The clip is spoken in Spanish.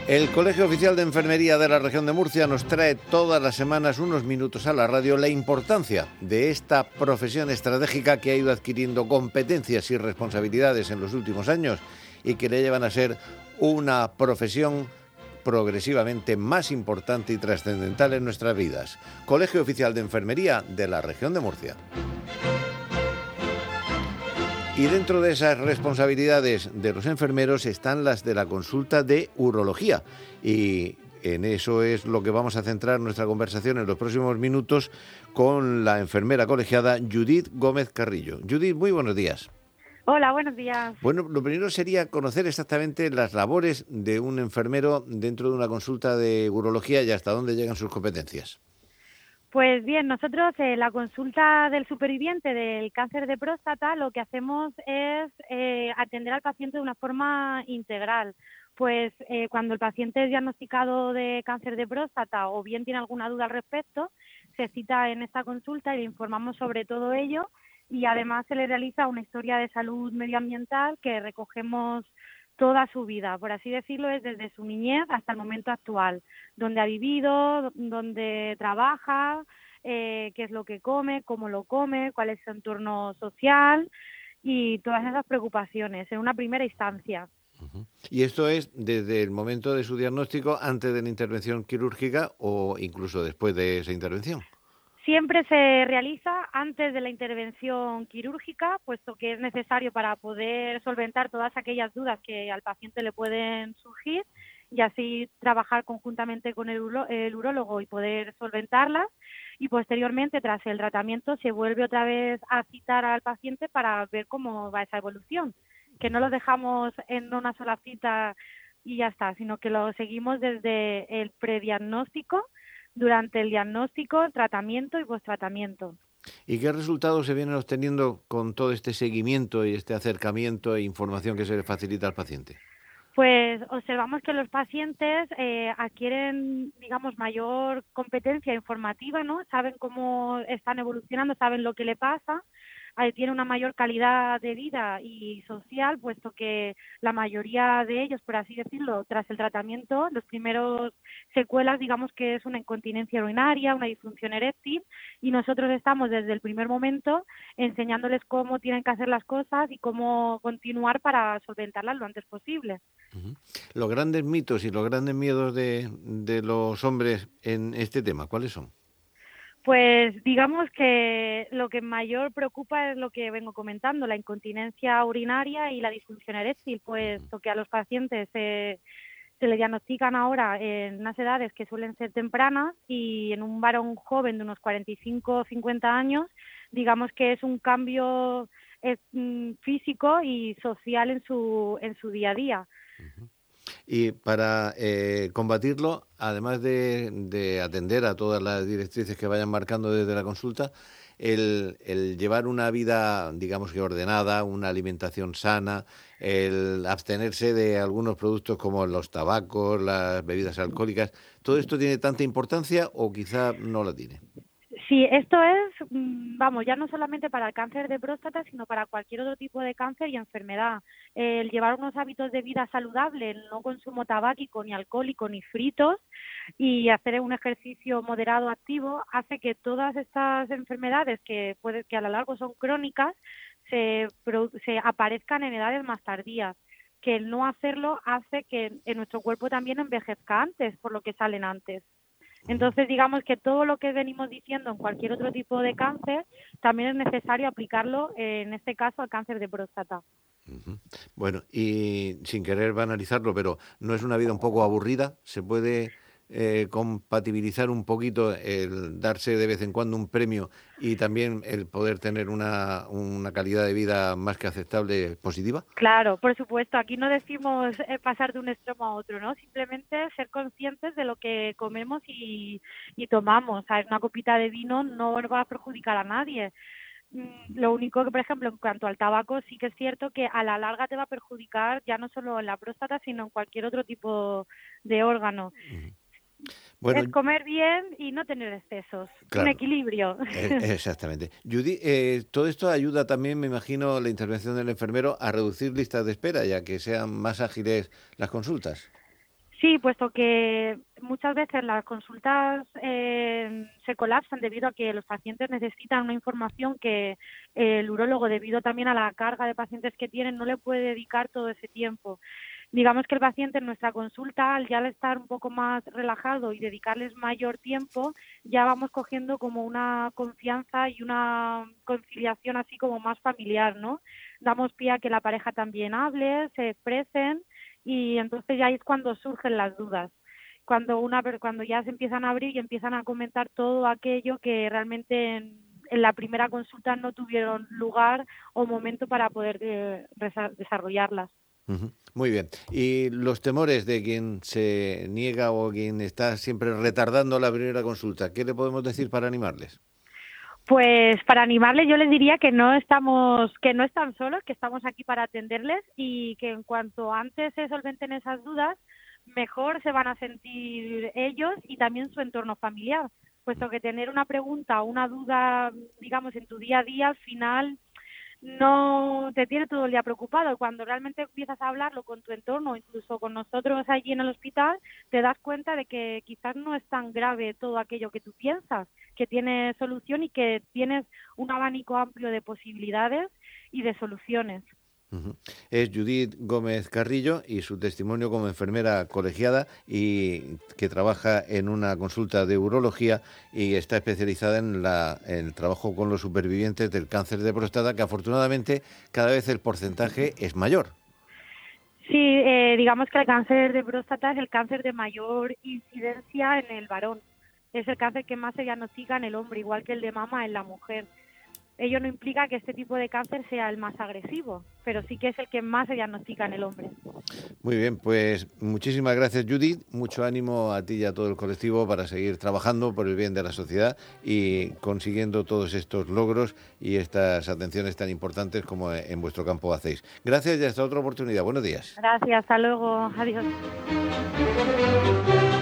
El Colegio Oficial de Enfermería de la Región de Murcia nos trae todas las semanas unos minutos a la radio la importancia de esta profesión estratégica que ha ido adquiriendo competencias y responsabilidades en los últimos años y que le llevan a ser una profesión progresivamente más importante y trascendental en nuestras vidas. Colegio Oficial de Enfermería de la Región de Murcia. Y dentro de esas responsabilidades de los enfermeros están las de la consulta de urología. Y en eso es lo que vamos a centrar nuestra conversación en los próximos minutos con la enfermera colegiada Judith Gómez Carrillo. Judith, muy buenos días. Hola, buenos días. Bueno, lo primero sería conocer exactamente las labores de un enfermero dentro de una consulta de urología y hasta dónde llegan sus competencias. Pues bien, nosotros en la consulta del superviviente del cáncer de próstata lo que hacemos es atender al paciente de una forma integral. Pues cuando el paciente es diagnosticado de cáncer de próstata o bien tiene alguna duda al respecto, se cita en esta consulta y le informamos sobre todo ello y además se le realiza una historia de salud medioambiental que recogemos toda su vida, por así decirlo, es desde su niñez hasta el momento actual, donde ha vivido, donde trabaja, qué es lo que come, cómo lo come, cuál es su entorno social y todas esas preocupaciones en una primera instancia. Uh-huh. ¿Y esto es desde el momento de su diagnóstico, antes de la intervención quirúrgica o incluso después de esa intervención? Siempre se realiza antes de la intervención quirúrgica, puesto que es necesario para poder solventar todas aquellas dudas que al paciente le pueden surgir y así trabajar conjuntamente con el urólogo y poder solventarlas. Y posteriormente, tras el tratamiento, se vuelve otra vez a citar al paciente para ver cómo va esa evolución, que no lo dejamos en una sola cita y ya está, sino que lo seguimos desde el prediagnóstico, durante el diagnóstico, tratamiento y posttratamiento. ¿Y qué resultados se vienen obteniendo con todo este seguimiento y este acercamiento e información que se le facilita al paciente? Pues observamos que los pacientes adquieren, digamos, mayor competencia informativa, ¿no? Saben cómo están evolucionando, saben lo que le pasa, tiene una mayor calidad de vida y social, puesto que la mayoría de ellos, por así decirlo, tras el tratamiento, los primeros secuelas, digamos que es una incontinencia urinaria, una disfunción eréctil, y nosotros estamos desde el primer momento enseñándoles cómo tienen que hacer las cosas y cómo continuar para solventarlas lo antes posible. Uh-huh. Los grandes mitos y los grandes miedos de los hombres en este tema, ¿cuáles son? Pues digamos que lo que mayor preocupa es lo que vengo comentando, la incontinencia urinaria y la disfunción eréctil, puesto que a los pacientes se le diagnostican ahora en unas edades que suelen ser tempranas y en un varón joven de unos 45 o 50 años, digamos que es un cambio físico y social en su día a día. Uh-huh. Y para combatirlo, además de atender a todas las directrices que vayan marcando desde la consulta, el llevar una vida, digamos que ordenada, una alimentación sana, el abstenerse de algunos productos como los tabacos, las bebidas alcohólicas, ¿todo esto tiene tanta importancia o quizá no la tiene? Sí, esto es, vamos, ya no solamente para el cáncer de próstata, sino para cualquier otro tipo de cáncer y enfermedad. El llevar unos hábitos de vida saludable, el no consumo tabáquico, ni alcohólico, ni fritos, y hacer un ejercicio moderado activo, hace que todas estas enfermedades que a lo largo son crónicas, se aparezcan en edades más tardías. Que el no hacerlo hace que en nuestro cuerpo también envejezca antes, por lo que salen antes. Entonces, digamos que todo lo que venimos diciendo en cualquier otro tipo de cáncer, también es necesario aplicarlo, en este caso, al cáncer de próstata. Uh-huh. Bueno, y sin querer banalizarlo, pero ¿no es una vida un poco aburrida? ¿Se puede compatibilizar un poquito el darse de vez en cuando un premio y también el poder tener una calidad de vida más que aceptable, positiva? Claro, por supuesto. Aquí no decimos pasar de un extremo a otro, ¿no? Simplemente ser conscientes de lo que comemos y tomamos. ¿Sabes? Una copita de vino no va a perjudicar a nadie. Lo único que, por ejemplo, en cuanto al tabaco, sí que es cierto que a la larga te va a perjudicar ya no solo en la próstata, sino en cualquier otro tipo de órgano. Bueno, es comer bien y no tener excesos, claro, un equilibrio. Exactamente. Judy, todo esto ayuda también, me imagino, la intervención del enfermero a reducir listas de espera, ya que sean más ágiles las consultas. Sí, puesto que muchas veces las consultas se colapsan debido a que los pacientes necesitan una información que el urólogo, debido también a la carga de pacientes que tienen, no le puede dedicar todo ese tiempo. Digamos que el paciente en nuestra consulta, al ya estar un poco más relajado y dedicarles mayor tiempo, ya vamos cogiendo como una confianza y una conciliación así como más familiar, ¿no? Damos pie a que la pareja también hable, se expresen, y entonces ya es cuando surgen las dudas. Cuando ya se empiezan a abrir y empiezan a comentar todo aquello que realmente en la primera consulta no tuvieron lugar o momento para poder desarrollarlas. Ujú. Muy bien. ¿Y los temores de quien se niega o quien está siempre retardando la primera consulta? ¿Qué le podemos decir para animarles? Pues para animarles yo les diría que no están solos, que estamos aquí para atenderles y que en cuanto antes se solventen esas dudas, mejor se van a sentir ellos y también su entorno familiar, puesto que tener una pregunta o una duda, digamos, en tu día a día, al final no te tiene todo el día preocupado. Cuando realmente empiezas a hablarlo con tu entorno, incluso con nosotros allí en el hospital, te das cuenta de que quizás no es tan grave todo aquello que tú piensas, que tiene solución y que tienes un abanico amplio de posibilidades y de soluciones. Ujú. Es Judith Gómez Carrillo y su testimonio como enfermera colegiada y que trabaja en una consulta de urología y está especializada en el trabajo con los supervivientes del cáncer de próstata, que afortunadamente cada vez el porcentaje es mayor. Sí, digamos que el cáncer de próstata es el cáncer de mayor incidencia en el varón. Es el cáncer que más se diagnostica en el hombre, igual que el de mama en la mujer. Ello no implica que este tipo de cáncer sea el más agresivo, pero sí que es el que más se diagnostica en el hombre. Muy bien, pues muchísimas gracias, Judith. Mucho ánimo a ti y a todo el colectivo para seguir trabajando por el bien de la sociedad y consiguiendo todos estos logros y estas atenciones tan importantes como en vuestro campo hacéis. Gracias y hasta otra oportunidad. Buenos días. Gracias, hasta luego, adiós.